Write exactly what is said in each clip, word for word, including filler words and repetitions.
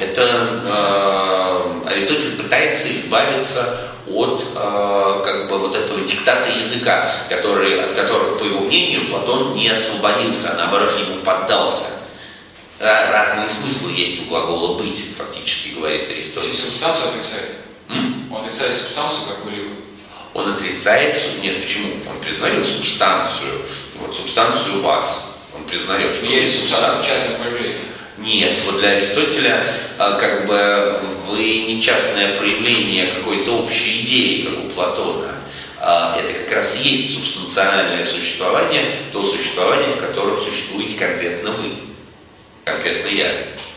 это э, Аристотель пытается избавиться от э, как бы вот этого диктата языка, который, от которого, по его мнению, Платон не освободился, а наоборот ему поддался. Разные смыслы есть у глагола «быть», фактически, говорит Аристотель. Субстанцию отрицает? М? Он отрицает субстанцию какую-либо? Он отрицает, нет, почему? Он признает субстанцию, вот субстанцию вас. Он признает, что есть субстанция, частное проявление. Нет, вот для Аристотеля как бы вы не частное проявление какой-то общей идеи, как у Платона. Это как раз и есть субстанциальное существование, то существование, в котором существуете конкретно вы, конкретно я,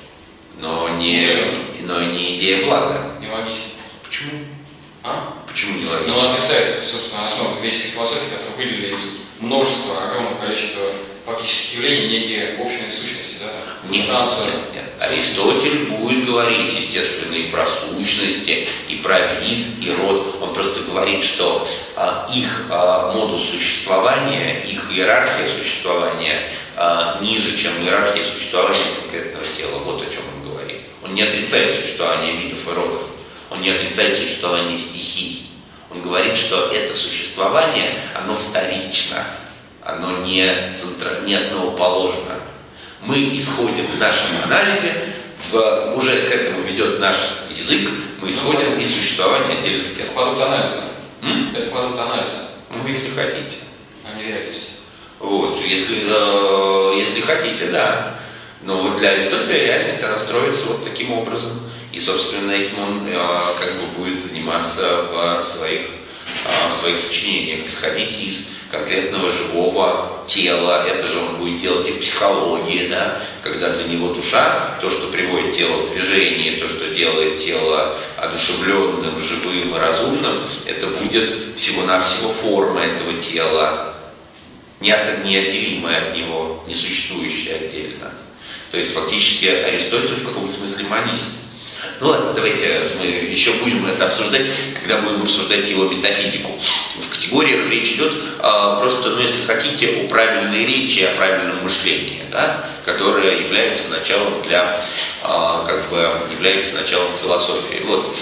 но не, но не идея блага. Не логично. Почему? А? Почему не логично? Ну, он отрицает, собственно, основу греческой философии, которая выделили из множества, огромного количества фактических явлений некие общие сущности, да? Нет, нет, нет. Аристотель будет говорить, естественно, и про сущности, и про вид, и род. Он просто говорит, что а, их а, модус существования, их иерархия существования а, ниже, чем иерархия существования конкретного тела. Вот о чем он говорит. Он не отрицает существование видов и родов. Он не отрицает существование стихий. Он говорит, что это существование, оно вторично, оно не, центра, не основоположно. Мы исходим в нашем анализе, в, уже к этому ведет наш язык, мы исходим из существования отдельных тел. Это продукт анализа. М? Это продукт анализа. Ну, если хотите. А не реальности. Вот, если, э, если хотите, да. Но вот для Аристотеля реальность, она строится вот таким образом. И, собственно, этим он э, как бы будет заниматься в своих, э, в своих сочинениях, исходить из конкретного живого тела. Это же он будет делать и в психологии, да, когда для него душа, то, что приводит тело в движение, то, что делает тело одушевленным, живым, разумным, это будет всего-навсего форма этого тела, неотделимая от него, не существующая отдельно. То есть фактически Аристотель в каком-то смысле монист. Ну ладно, давайте мы еще будем это обсуждать, когда будем обсуждать его метафизику. В категориях речь идет а, просто, ну если хотите, о правильной речи, о правильном мышлении, да, которое является началом для, а, как бы, является началом философии. Вот.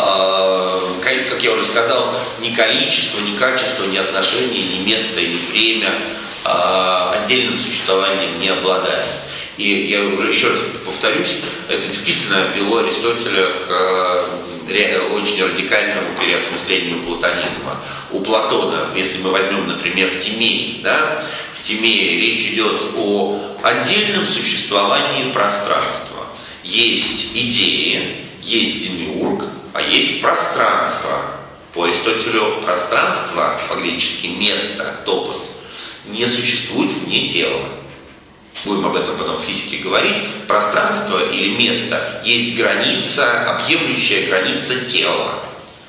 А, как, как я уже сказал, ни количество, ни качество, ни отношение, ни место, ни время а, отдельным существованием не обладает. И я уже еще раз повторюсь, это действительно вело Аристотеля к очень радикальному переосмыслению платонизма. У Платона, если мы возьмем, например, Тимей, да, в Тимее речь идет о отдельном существовании пространства. Есть идеи, есть демиург, а есть пространство. По Аристотелю пространство, по-гречески место, топос, не существует вне тела. Будем об этом потом в физике говорить. Пространство или место есть граница, объемлющая граница тела,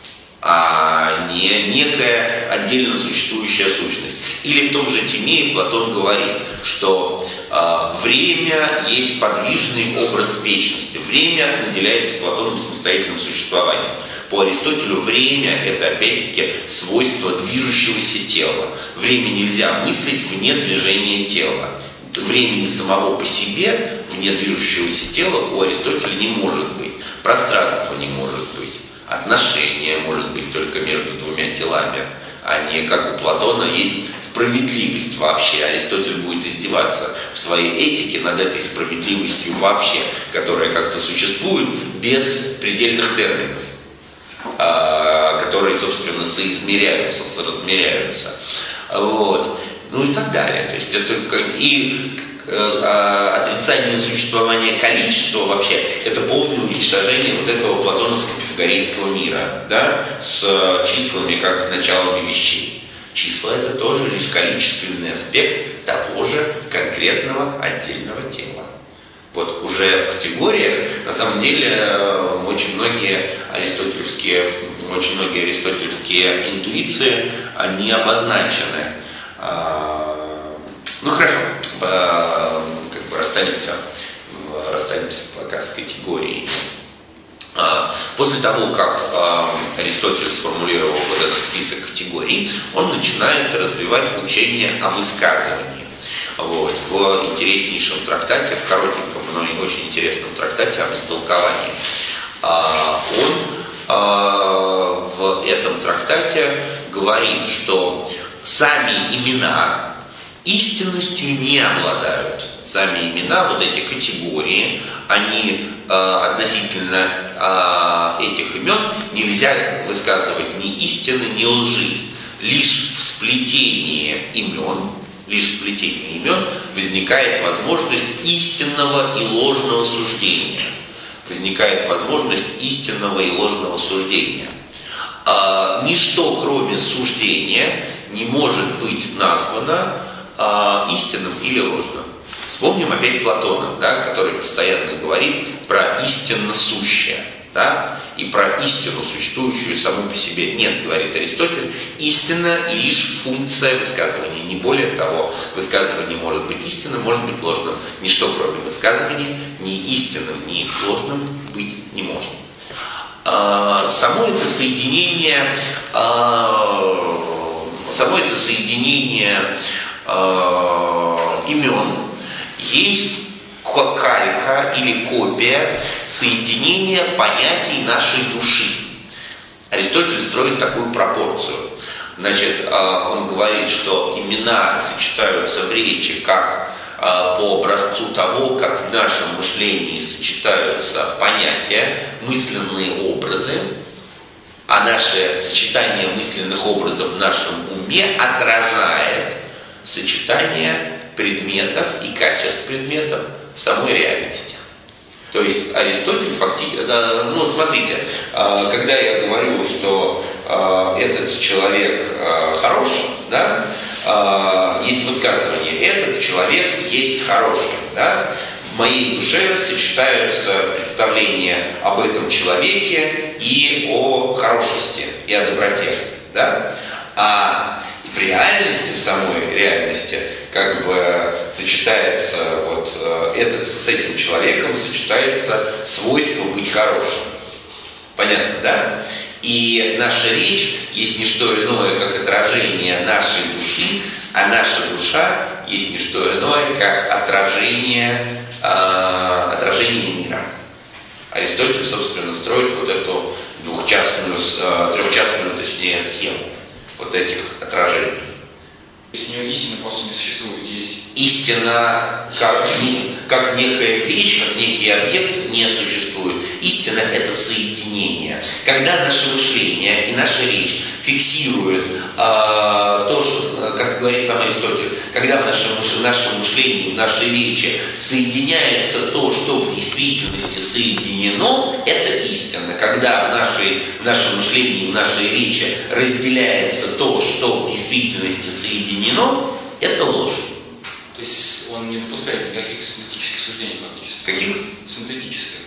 а не некая отдельно существующая сущность. Или в том же Тимее Платон говорит, что э, время есть подвижный образ вечности. Время наделяется Платоном самостоятельным существованием. По Аристотелю время – это опять-таки свойство движущегося тела. Время нельзя мыслить вне движения тела. Времени самого по себе, вне движущегося тела, у Аристотеля не может быть. Пространства не может быть. Отношения может быть только между двумя телами, а не как у Платона есть справедливость вообще. Аристотель будет издеваться в своей этике над этой справедливостью вообще, которая как-то существует без предельных терминов, которые, собственно, соизмеряются, соразмеряются. Вот. Ну и так далее. То есть это и э, отрицание существования количества вообще это полное уничтожение вот этого платоновско-пифагорейского мира, да, с э, числами как началами вещей. Числа это тоже лишь количественный аспект того же конкретного отдельного тела. Вот уже в категориях на самом деле очень многие аристотельские, очень многие аристотельские интуиции они обозначены. Ну хорошо, как бы расстанемся, расстанемся пока с категорией. После того, как Аристотель сформулировал вот этот список категорий, он начинает развивать учение о высказывании. Вот, в интереснейшем трактате, в коротеньком, но и очень интересном трактате об истолковании. Он в этом трактате говорит, что сами имена истинностью не обладают. Сами имена, вот эти категории, они относительно этих имен нельзя высказывать ни истины, ни лжи. Лишь в сплетении имен, лишь в сплетении имен возникает возможность истинного и ложного суждения. Возникает возможность истинного и ложного суждения. А, ничто, кроме суждения, не может быть названо а, истинным или ложным. Вспомним опять Платона, да, который постоянно говорит про истинно сущее, да, и про истину, существующую саму по себе. Нет, говорит Аристотель, истина лишь функция высказывания. Не более того, высказывание может быть истинным, может быть ложным. Ничто, кроме высказывания, ни истинным, ни ложным быть не может. А, само это соединение, а, само это соединение а, имен есть калька или копия соединения понятий нашей души. Аристотель строит такую пропорцию. Значит, он говорит, что имена сочетаются в речи как по образцу того, как в нашем мышлении сочетаются понятия, мысленные образы, а наше сочетание мысленных образов в нашем уме отражает сочетание предметов и качеств предметов в самой реальности. То есть Аристотель фактически, ну смотрите, когда я говорю, что этот человек хороший, да, есть высказывание, этот человек есть хороший, да, в моей душе сочетаются представления об этом человеке и о хорошести, и о доброте, да, а в реальности, в самой реальности, как бы сочетается вот этот, с этим человеком сочетается свойство быть хорошим. Понятно, да? И наша речь есть не что иное, как отражение нашей души, а наша душа есть не что иное, как отражение, э, отражение мира. Аристотель, собственно, строит вот эту двухчастную, э, трехчастную, точнее, схему вот этих отражений. То есть у нее истины просто не существует, есть. Истина как, как некая вещь, как некий объект не существует. Истина – это соединение. Когда наше мышление и наша речь фиксируют э, то, что, как говорит сам Аристотель, когда в нашем, в нашем мышлении, в нашей речи соединяется то, что в действительности соединено, это истина. Когда в, нашей, в нашем мышлении, в нашей речи разделяется то, что в действительности соединено, это ложь. То есть он не допускает никаких синтетических суждений фактически? Каких? Синтетических.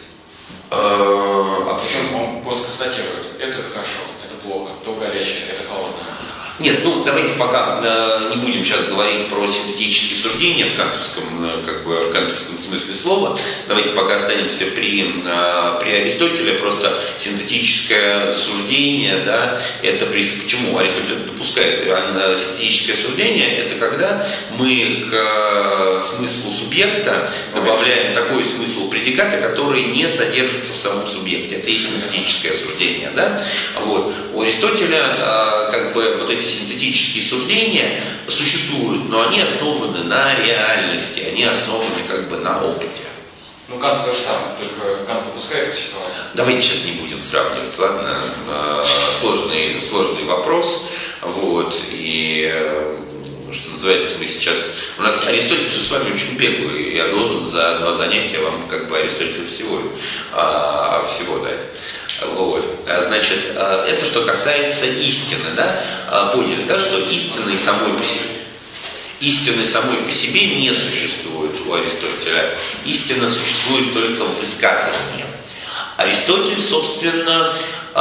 А причем он просто констатирует, это хорошо, это плохо, то горячее, это холодное. Нет, ну давайте пока э, не будем сейчас говорить про синтетические суждения в кантовском, э, как бы, в кантовском смысле слова. Давайте пока останемся при, э, при Аристотеле. Просто синтетическое суждение, да, это при... Почему Аристотель допускает э, синтетическое суждение? Это когда мы к э, смыслу субъекта добавляем такой смысл предиката, который не содержится в самом субъекте. Это и синтетическое суждение, да? Вот. У Аристотеля э, как бы вот эти синтетические суждения существуют, но они основаны на реальности, они основаны как бы на опыте. Ну, Кант то же самое, только Кант допускает это существование. Давайте сейчас не будем сравнивать, ладно? Сложный, сложный вопрос. Вот. И что называется, мы сейчас... У нас Аристотель же с вами очень беглый. Я должен за два занятия вам как бы Аристотеля всего, всего дать. Вот. Значит, это что касается истины, да? Поняли, да, что истины самой по себе, истины самой по себе не существует у Аристотеля. Истина существует только в высказывании. Аристотель, собственно,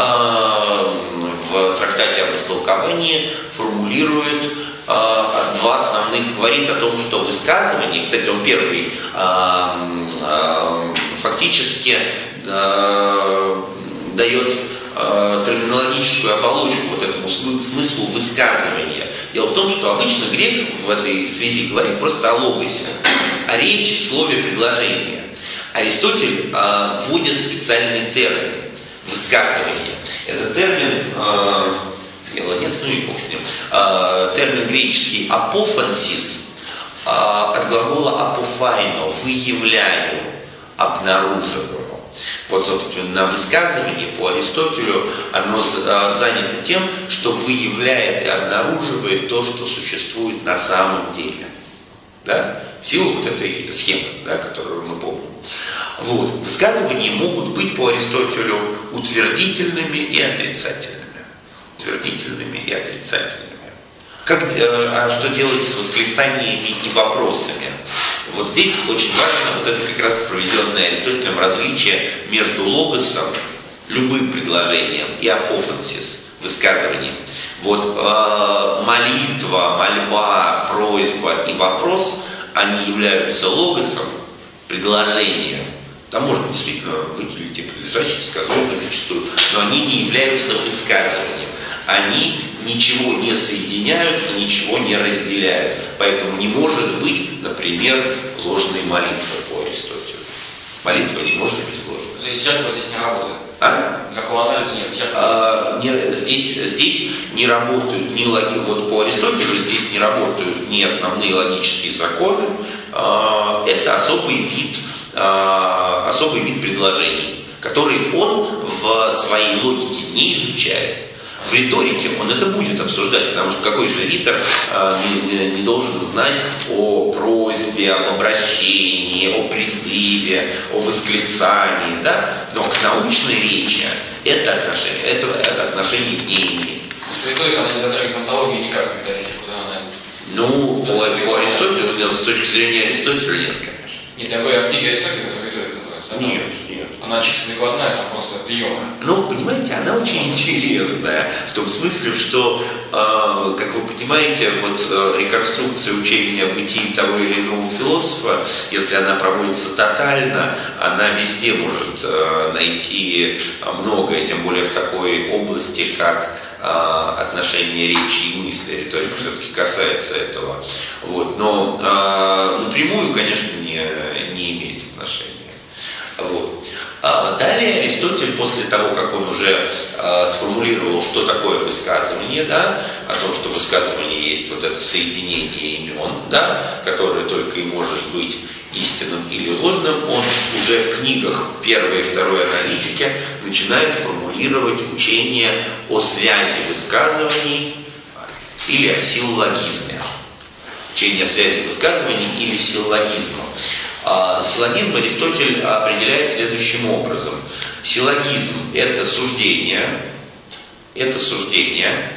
в трактате об истолковании формулирует два основных, говорит о том, что высказывание, кстати, он первый, фактически дает э, терминологическую оболочку вот этому смыслу высказывания. Дело в том, что обычно грек в этой связи говорит просто о логосе, о речи, слове, предложении. Аристотель э, вводит специальный термин высказывание. Этот термин, э, дело нет, ну и бог с ним, э, термин греческий апофансис, э, от глагола апофайно, выявляю, обнаруживаю. Вот, собственно, высказывание по Аристотелю, оно занято тем, что выявляет и обнаруживает то, что существует на самом деле. Да? В силу вот этой схемы, да, которую мы помним. Вот. Высказывания могут быть по Аристотелю утвердительными и отрицательными. Утвердительными и отрицательными. Как, а что делать с восклицаниями и вопросами? Вот здесь очень важно вот это как раз проведенное Аристотелем различие между логосом, любым предложением, и апофансис, высказыванием. Вот э, молитва, мольба, просьба и вопрос, они являются логосом, предложением. Там можно действительно выделить и подлежащие, сказуемые зачастую, но они не являются высказыванием. Они ничего не соединяют и ничего не разделяют. Поэтому не может быть, например, ложной молитвы по Аристотелю. Молитва не может быть ложной. То есть жертва здесь не работает? А? Никакого анализа нет. А, не, здесь, здесь не работают ни логи, вот по Аристотелю здесь не работают ни основные логические законы. А, это особый вид, а, особый вид предложений, который он в своей логике не изучает. В риторике он это будет обсуждать, потому что какой же ритор э, не, не должен знать о просьбе, об обращении, о призыве, о восклицании, да? Но к научной речи это отношение, это, это отношение не имеет. То есть риторика, она не затрагивает онтологию никак, метафизику, да? Она... Ну, по, по Аристотелю, с точки зрения Аристотеля нет, конечно. Нет, я говорю о книге Аристотеля, которая риторика называется. Да? Нет, нет. Она чисто прикладная, там просто приемы. Ну, понимаете, она очень интересная, в том смысле, что, э, как вы понимаете, вот э, реконструкция учения о бытии того или иного философа, если она проводится тотально, она везде может э, найти многое, тем более в такой области, как э, отношение речи и мысли. Риторика все-таки касается этого. Вот. Но э, напрямую, конечно, не, не имеет отношения. Вот. Далее Аристотель, после того, как он уже э, сформулировал, что такое высказывание, да, о том, что высказывание есть вот это соединение имен, да, которое только и может быть истинным или ложным, он уже в книгах первой и второй аналитики начинает формулировать учение о связи высказываний или о силлогизме. Учение о связи высказываний или силлогизма. Силлогизм Аристотель определяет следующим образом. Силлогизм – это суждение, это суждение,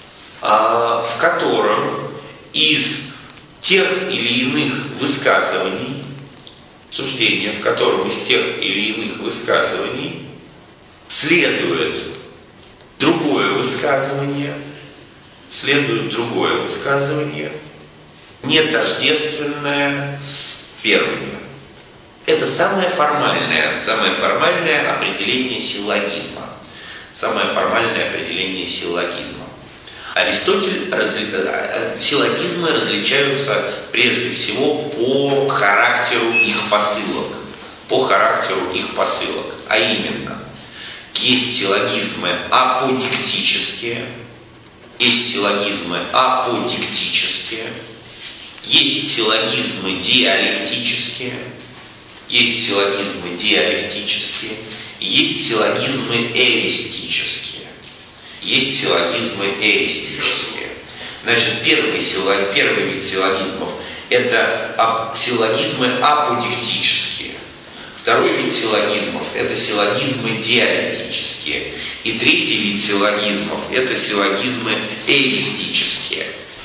в котором из тех или иных высказываний, суждение, в котором из тех или иных высказываний следует другое высказывание, следует другое высказывание, не тождественное с первыми. Это самое формальное, самое формальное определение силлогизма. Самое формальное определение силлогизма. Аристотель, разли... силлогизмы различаются прежде всего по характеру их посылок. По характеру их посылок. А именно, есть силлогизмы аподиктические, есть силлогизмы аподиктические, есть силлогизмы диалектические, есть силлогизмы диалектические, есть силлогизмы эристические, есть силлогизмы эристические. Значит, первый, силлог, первый вид силлогизмов – это ап, силлогизмы аподиктические. Второй вид силлогизмов – это силлогизмы диалектические. И третий вид силлогизмов – это силлогизмы эристические.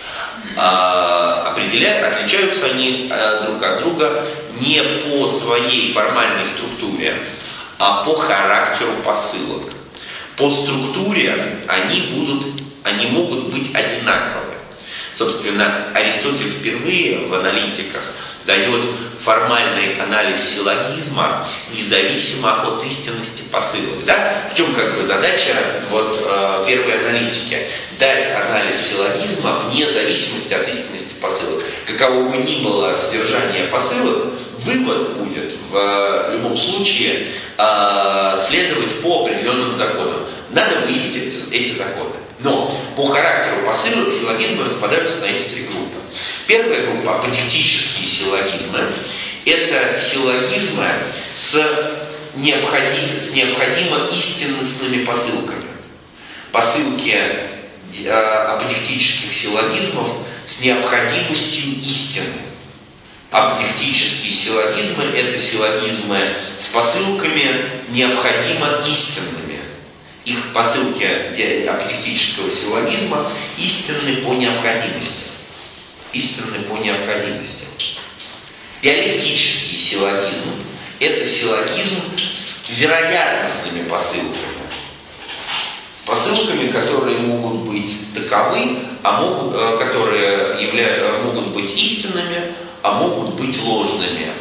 А, определяют, отличаются они а, друг от друга не по своей формальной структуре, а по характеру посылок. По структуре они, будут, они могут быть одинаковы. Собственно, Аристотель впервые в аналитиках дает формальный анализ силлогизма независимо от истинности посылок. Да? В чем как бы задача вот, э, первой аналитики? Дать анализ силлогизма вне зависимости от истинности посылок. Каково бы ни было содержание посылок, вывод будет в э, любом случае э, следовать по определенным законам. Надо выявить эти, эти законы. Но по характеру посылок силлогизмы распадаются на эти три группы. Первая группа – аподектические силлогизмы. Это силлогизмы с, необходим, с необходимо истинностными посылками. Посылки э, аподектических силлогизмов с необходимостью истины. Аподектические силлогизмы – это силлогизмы с посылками необходимо истинными. Их посылки аподектического силлогизма истинны по необходимости. Истинны по необходимости. Диалектический силлогизм – это силлогизм с вероятностными посылками. С посылками, которые могут быть таковы, а могут, которые явля... могут быть истинными, а могут быть ложными.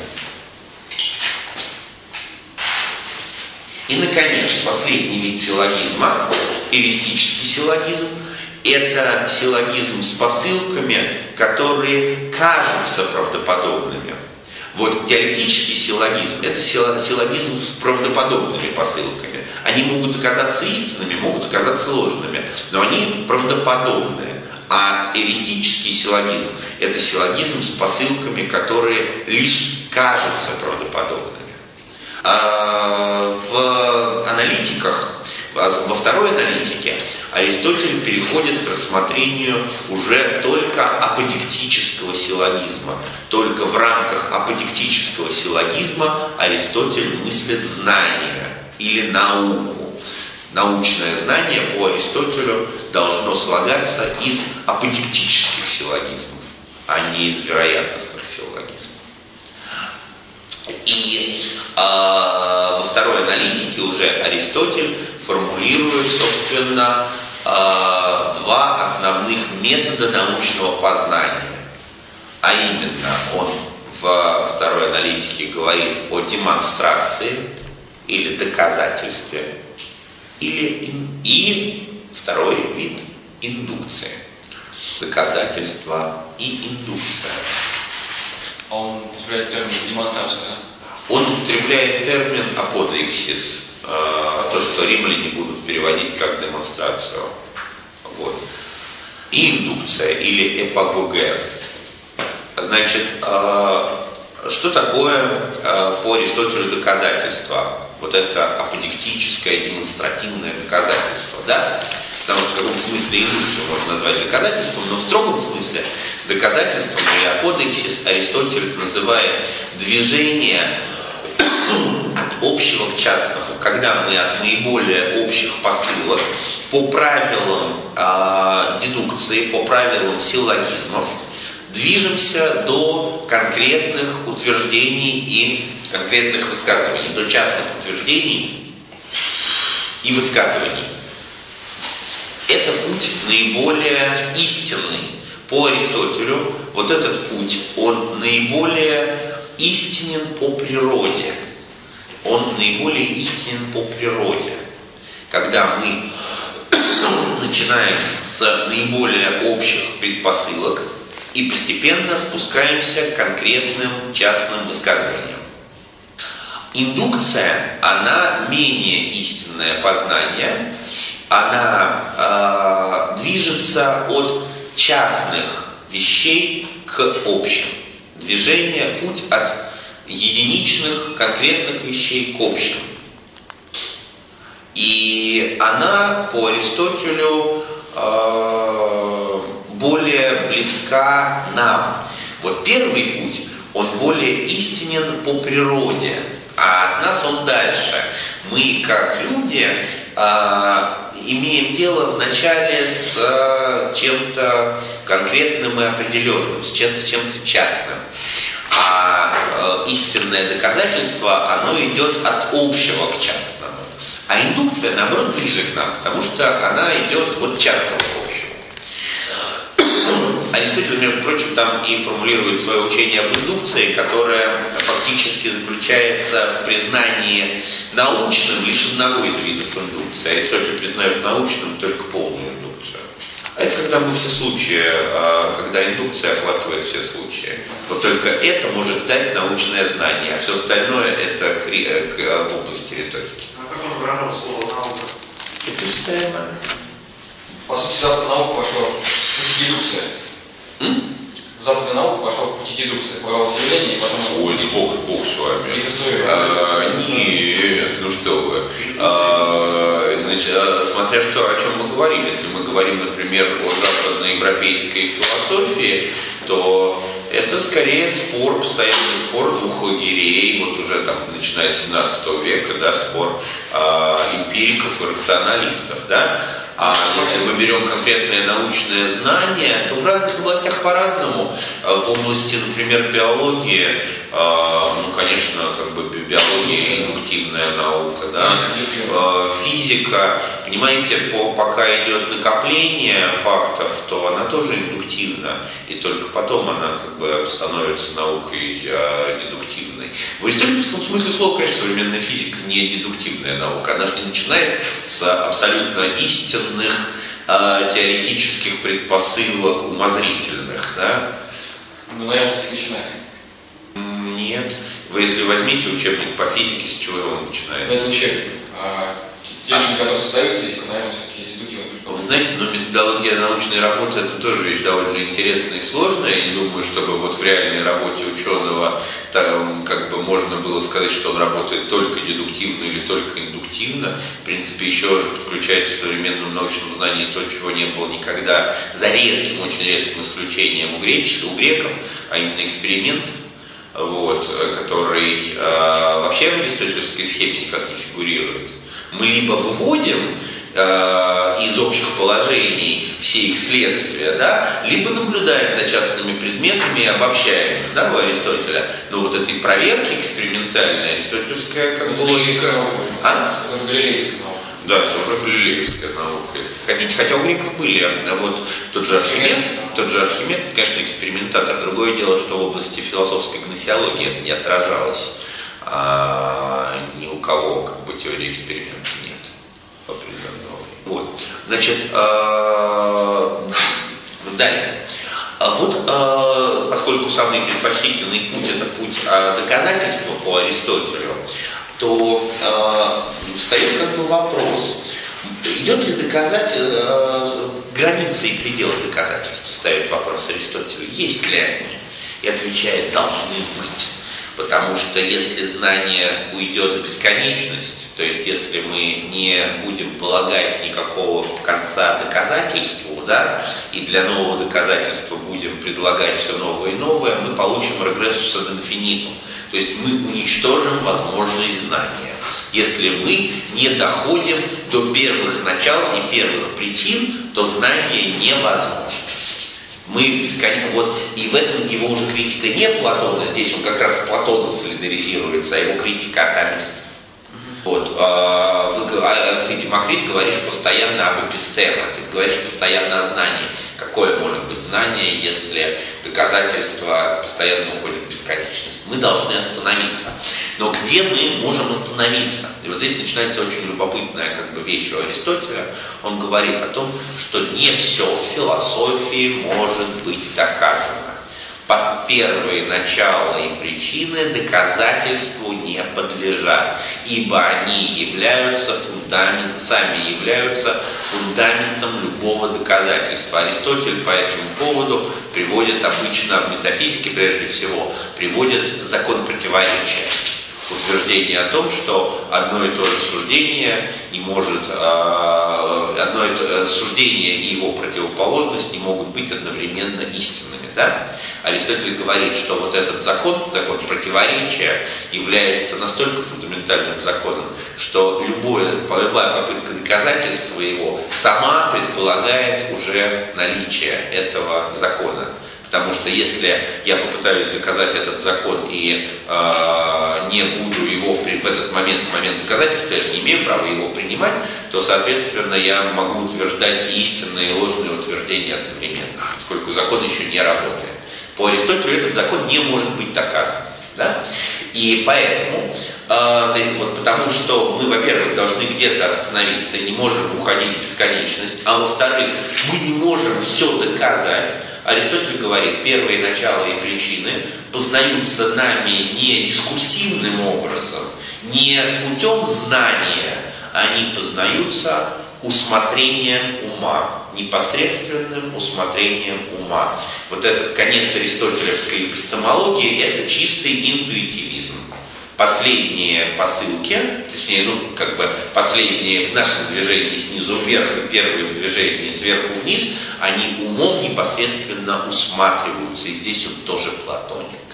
И, наконец, последний вид силлогизма, эристический силлогизм, это силлогизм с посылками, которые кажутся правдоподобными. Вот диалектический силлогизм – это силлогизм с правдоподобными посылками. Они могут оказаться истинными, могут оказаться ложными, но они правдоподобные. А эристический силлогизм – это силлогизм с посылками, которые лишь кажутся правдоподобными. В аналитиках, во второй аналитике, Аристотель переходит к рассмотрению уже только аподектического силлогизма. Только в рамках аподектического силлогизма Аристотель мыслит знание или науку. Научное знание по Аристотелю должно слагаться из аподектических силлогизмов, а не из вероятностных силлогизмов. И э, во второй аналитике уже Аристотель формулирует, собственно, э, два основных метода научного познания. А именно, он в второй аналитике говорит о демонстрации или доказательстве, или, и второй вид – индукция. Доказательство и индукция. Он употребляет термин демонстрация, да? Он употребляет термин аподейксис, э, то, что римляне будут переводить как демонстрацию. Вот. И индукция, или эпагогер. Значит, э, что такое э, по Аристотелю доказательство? Вот это аподектическое, демонстративное доказательство, да? Потому что в каком смысле индукцию можно назвать доказательством, но в строгом смысле доказательством или аподейксис Аристотель называет движение от общего к частному, когда мы от наиболее общих посылок по правилам э, дедукции, по правилам силлогизмов движемся до конкретных утверждений и конкретных высказываний, до частных утверждений и высказываний. Это путь наиболее истинный. По Аристотелю вот этот путь, он наиболее истинен по природе. Он наиболее истинен по природе. Когда мы начинаем с наиболее общих предпосылок и постепенно спускаемся к конкретным частным высказываниям. Индукция, она менее истинное познание, она э, движется от частных вещей к общим. Движение, путь от единичных конкретных вещей к общим. И она по Аристотелю э, более близка нам. Вот первый путь, он более истинен по природе, а от нас он дальше. Мы, как люди, э, имеем дело вначале с э, чем-то конкретным и определенным, с чем-то, с чем-то частным. А э, истинное доказательство, оно идет от общего к частному. А индукция, наоборот, ближе к нам, потому что она идет от частного к общему. Аристотель, между прочим, там и формулирует свое учение об индукции, которое фактически заключается в признании научным лишь одного из видов индукции. Аристотель признает научным только полную индукцию. А это когда мы все случаи, когда индукция охватывает все случаи. Вот только это может дать научное знание, а все остальное это в области риторики. А как он выражал слово «наука»? Эпистема. По сути, западная наука пошла в пути дедукции. М? Западная наука пошла в пути дедукции. Порвалось явление, и потом... Ой, не бог, бог с вами. Реконструировали. А, нет, ну что вы. А, значит, а, смотря что, о чем мы говорим. Если мы говорим, например, о западноевропейской философии, то это скорее спор, постоянный спор двух лагерей, вот уже там, начиная с семнадцатого века, да, спор а, эмпириков и рационалистов, да. А если мы берем конкретное научное знание, то в разных областях по-разному. В области, например, биологии, ну, конечно, как бы биология индуктивная наука, да, физика, понимаете, по, пока идет накопление фактов, то она тоже индуктивна, и только потом она как бы становится наукой дедуктивной. В историческом смысле слова, конечно, современная физика не дедуктивная наука, она же не начинает с абсолютно истинных э, теоретических предпосылок умозрительных, да? Ну, наверное, начинает. Нет. Вы если возьмите учебник по физике, с чего он начинается? Это учебник. А те люди, которые создают физику, наверное, все-таки дедуктивные. Вы знаете, но методология научной работы это тоже вещь довольно интересная и сложная. Я не думаю, чтобы вот в реальной работе ученого там, как бы можно было сказать, что он работает только дедуктивно или только индуктивно. В принципе, еще же подключается в современном научном знании то, чего не было никогда, за редким, очень редким исключением у, греческих, у греков, а именно эксперимент, вот, который э, вообще в аристотелевской схеме никак не фигурирует. Мы либо выводим из общих положений все их следствия, да, либо наблюдаем за частными предметами и обобщаем их, да, у Аристотеля. Но вот этой проверки экспериментальной аристотелевская как бы логика. А? Это уже галилейская наука. Да, это уже галилеевская наука, если хотите. Хотя у греков были, вот тот же Архимед, тот же Архимед, конечно, экспериментатор. Другое дело, что в области философской гносеологии это не отражалось. А ни у кого как бы теории эксперимента нет. Определенного. Вот. Значит, э, далее. Вот, э, поскольку самый предпочтительный путь это путь э, доказательства по Аристотелю, то э, встает как бы вопрос, идет ли доказатель, э, границы и пределы доказательства, ставит вопрос Аристотелю, есть ли они? И отвечает, должны быть. Потому что если знание уйдет в бесконечность, то есть если мы не будем полагать никакого конца доказательству, да, и для нового доказательства будем предлагать все новое и новое, мы получим регрессус ad infinitum. То есть мы уничтожим возможность знания, если мы не доходим до первых начал и первых причин, то знание невозможно. Мы в бесконечности, вот, и в этом его уже критика не Платона, здесь он как раз с Платоном солидаризируется, а его критика атомистов. Вот, а, вы, а, ты, Демокрит, говоришь постоянно об эпистеме, ты говоришь постоянно о знании. Какое может быть знание, если доказательства постоянно уходят в бесконечность? Мы должны остановиться. Но где мы можем остановиться? И вот здесь начинается очень любопытная как бы, вещь у Аристотеля. Он говорит о том, что не все в философии может быть доказано. Первые начала и причины доказательству не подлежат, ибо они являются фундамент, сами являются фундаментом любого доказательства. Аристотель по этому поводу приводит обычно в метафизике, прежде всего, приводит закон противоречия. Утверждение о том, что одно и то же суждение не может, одно и то же суждение и его противоположность не могут быть одновременно истинными. Да? Аристотель говорит, что вот этот закон, закон противоречия, является настолько фундаментальным законом, что любое, любая попытка доказательства его сама предполагает уже наличие этого закона. Потому что если я попытаюсь доказать этот закон и э, не буду его в этот момент, в момент доказательства, я же не имею права его принимать, то, соответственно, я могу утверждать и истинные, и ложные утверждения одновременно, поскольку закон еще не работает. По Аристотелю этот закон не может быть доказан. Да? И поэтому, э, вот потому что мы, во-первых, должны где-то остановиться, не можем уходить в бесконечность, а во-вторых, мы не можем все доказать. Аристотель говорит, первые начала и причины познаются нами не дискурсивным образом, не путем знания, они познаются усмотрением ума, непосредственным усмотрением ума. Вот этот конец аристотелевской эпистемологии – это чистый интуитивизм. Последние посылки, точнее, ну, как бы последние в нашем движении снизу вверх и первые в движении сверху вниз, они умом непосредственно усматриваются. И здесь он тоже платоник.